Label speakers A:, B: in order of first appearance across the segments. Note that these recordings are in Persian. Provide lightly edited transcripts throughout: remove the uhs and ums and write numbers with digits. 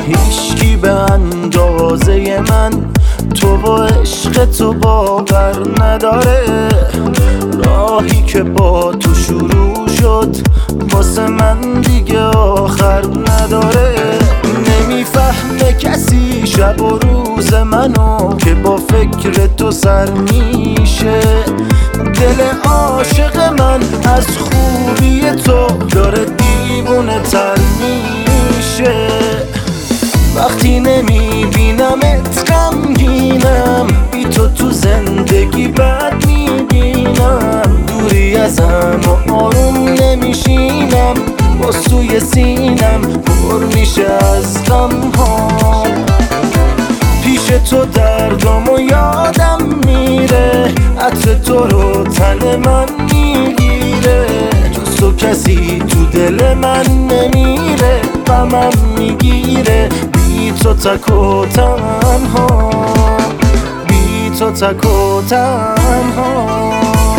A: هیچکی به اندازه من تو و عشق تو باور نداره. راهی که با تو شروع شد واسه من دیگه آخر نداره. نمیفهمه کسی شب و روز منو که با فکر تو سر میشه. دل عاشق من از خوبی تو داره دیوونه تر میشه. وقتی نمیبینمت غمگینم، بی تو زندگی بد میبینم. دوری ازم و آروم نمیشینم، با سوی سینم پر میشه از غم ها. پیش تو دردم و یادم میره، عطر تو رو تن من میگیره. جز تو کسی تو دل من نمیره، غمم میگیره. بی تو تک و تنها، بی تو تک و تنها.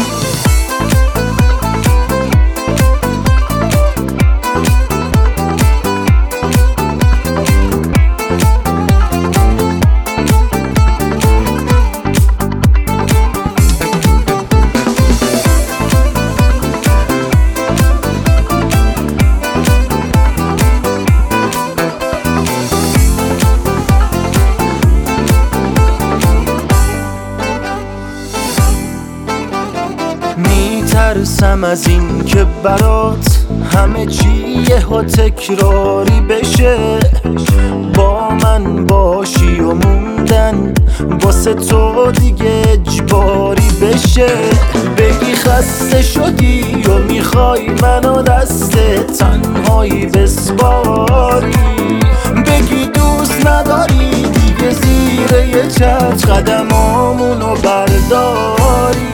A: میترسم از این که برات همه چی یهو تکراری بشه. با من باشی و موندن واسه تو دیگه اجباری بشه. بگی خسته شدی و میخوای منو دست تنهایی بسپاری. بگی دوست نداری دیگه زیر یه چتر قدمامونو برداری.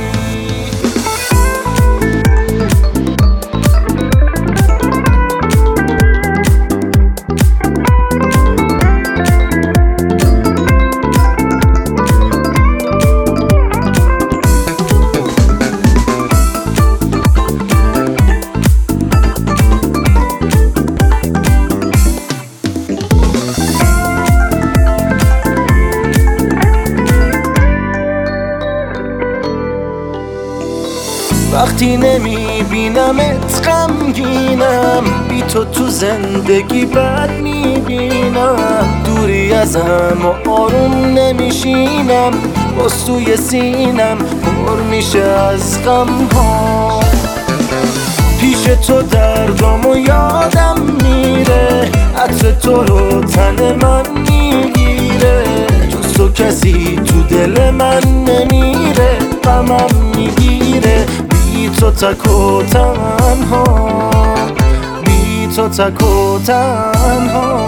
A: وقتی نمیبینمت غمگینم، بی تو زندگی بد میبینم. دوری ازم و آروم نمیشینم، با سوی سینم پر میشه از غم ها. پیش تو دردم و یادم میره، عطر تو رو تن من میگیره. جز تو کسی تو دل من نمیره، غمم میگیره. بی تو تک و تنها، بی تو تک و تنها.